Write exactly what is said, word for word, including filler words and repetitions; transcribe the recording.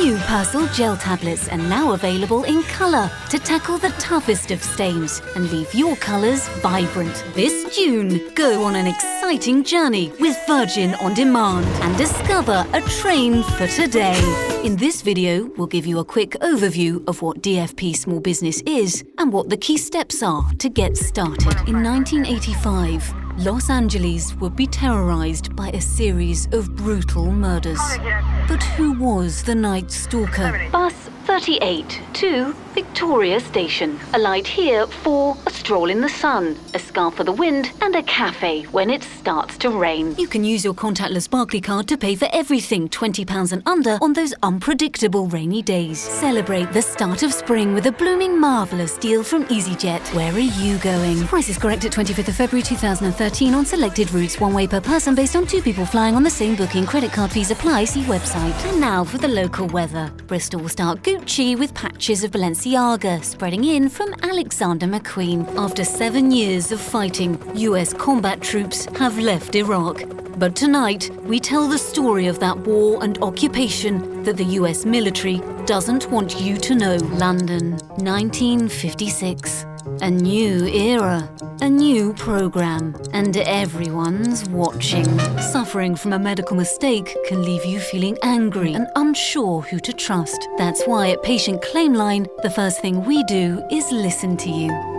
New Persil gel tablets are now available in colour to tackle the toughest of stains and leave your colours vibrant. This June, go on an exciting journey with Virgin On Demand and discover a train for today. In this video, we'll give you a quick overview of what D F P Small Business is and what the key steps are to get started. In nineteen eighty-five, Los Angeles would be terrorized by a series of brutal murders. But who was the Night Stalker? Bus thirty-eight to Victoria Station. Alight here for a stroll in the sun, a scarf for the wind, and a cafe when it starts to rain. You can use your contactless Barclay card to pay for everything twenty pounds and under on those unpredictable rainy days. Celebrate the start of spring with a blooming marvellous deal from EasyJet. Where are you going? Price is correct at twenty-fifth of February two thousand thirteen on selected routes, one way per person based on two people flying on the same booking. Credit card fees apply. See website. And now for the local weather. Bristol will start Gucci with patches of Balenciaga spreading in from Alexander McQueen. After seven years of fighting, U S combat troops have left Iraq. But tonight, we tell the story of that war and occupation that the U S military doesn't want you to know. London, nineteen fifty-six. A new era, a new program, and everyone's watching. Suffering from a medical mistake can leave you feeling angry and unsure who to trust. That's why at Patient Claim Line, the first thing we do is listen to you.